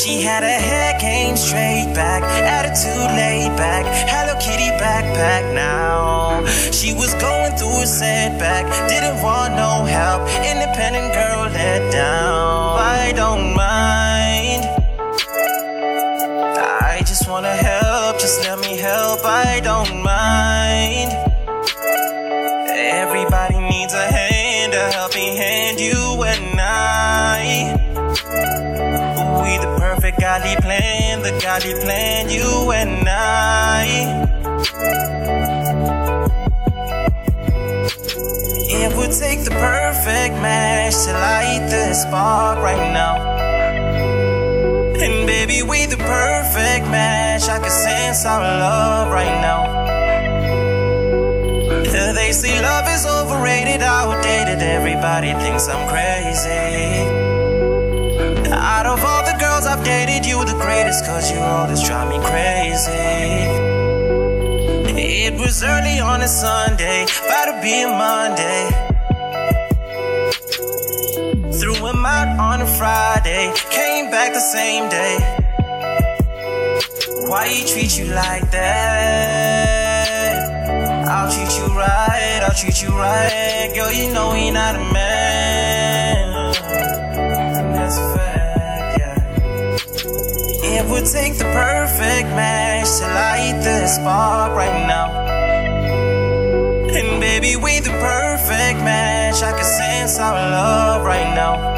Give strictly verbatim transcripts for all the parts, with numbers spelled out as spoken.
She had her hair game straight back, attitude laid back, Hello Kitty backpack now. She was going through a setback, didn't want no help, independent girl let down. I don't mind, I just wanna help, just let me help, I don't mind. Everybody needs a hand, a helping hand, you and I. We the perfect godly plan, the godly plan, you and I. It would take the perfect match to light the spark right now. And baby, we the perfect match, I can sense our love right now. They say love is overrated, outdated, everybody thinks I'm crazy. Out of all the girls I've dated, you the greatest, cause you always drive me crazy. It was early on a Sunday, about to be a Monday. Threw him out on a Friday, came back the same day. Why he treat you like that? I'll treat you right, I'll treat you right. Girl, you know he not a man, and that's a fact, yeah. It would take the perfect match to light the spark right now. And baby, we the perfect match, I can sense our love right now.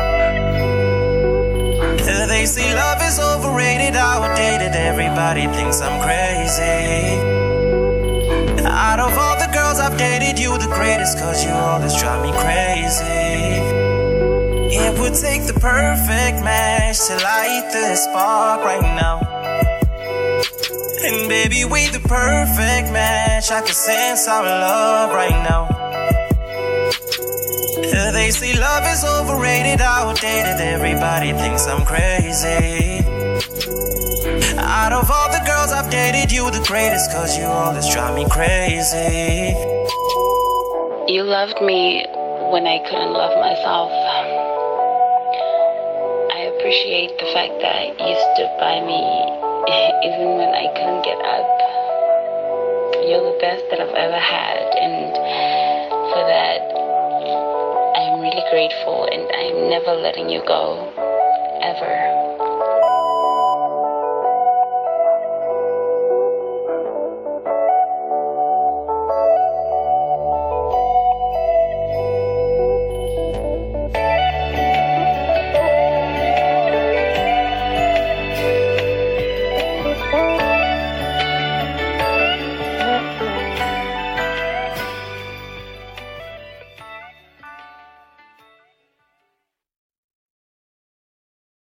They say love is overrated, outdated, everybody thinks I'm crazy. Out of all the girls I've dated, you the greatest, cause you always drive me crazy. It would take the perfect match to light the spark right now. And baby, we the perfect match, I can sense our love right now. They say love is overrated, outdated, everybody thinks I'm crazy. Out of all the girls I've dated, you the greatest, cause you always drive me crazy. You loved me when I couldn't love myself. I appreciate the fact that you stood by me even when I couldn't get up. You're the best that I've ever had, and for that I'm really grateful, and I'm never letting you go, ever.